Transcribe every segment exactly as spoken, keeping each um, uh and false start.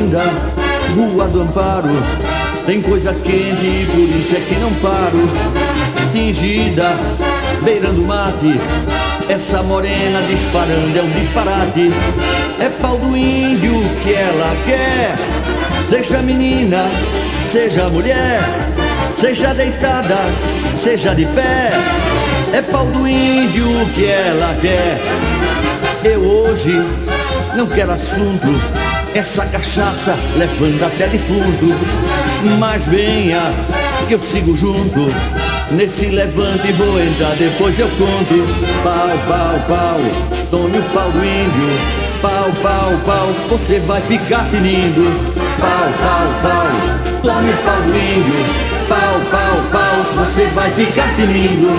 Olinda, Rua do Amparo, tem coisa quente e por isso é que não paro. Tingida, beirando mate, essa morena disparando é um disparate. É pau do índio que ela quer, seja menina, seja mulher, seja deitada, seja de pé. É pau do índio que ela quer. Eu hoje não quero assunto, essa cachaça levando até defunto. Mas venha que eu sigo junto, nesse levante vou entrar, depois eu conto. Pau, pau, pau, tome o pau do índio. Pau, pau, pau, você vai ficar tinindo. Pau, pau, pau, tome o pau do índio. Pau, pau, pau, você vai ficar tinindo.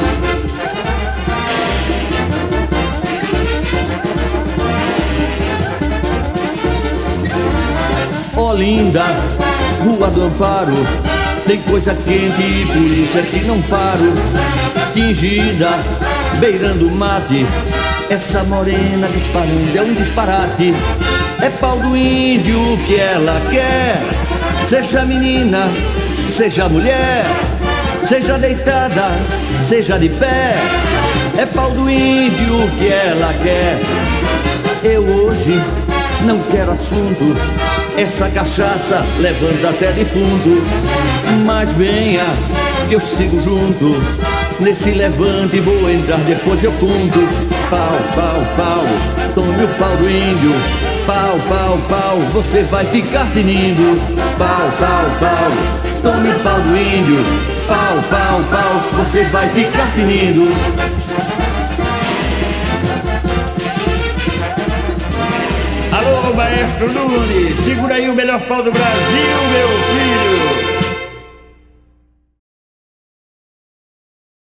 Olinda, Rua do Amparo, tem coisa quente e por isso é que não paro. Tingida, beirando mate, essa morena disparando é um disparate. É pau do índio que ela quer, seja menina, seja mulher, seja deitada, seja de pé. É pau do índio que ela quer. Eu hoje não quero assunto, essa cachaça levanta até defunto. Mas venha que eu sigo junto, nesse levante vou entrar, depois eu conto. Pau, pau, pau, tome o pau do índio. Pau, pau, pau, você vai ficar tinindo. Pau, pau, pau, tome o pau do índio. Pau, pau, pau, você vai ficar tinindo. Alô, Maestro Nunes, segura aí o melhor pau do Brasil, meu filho.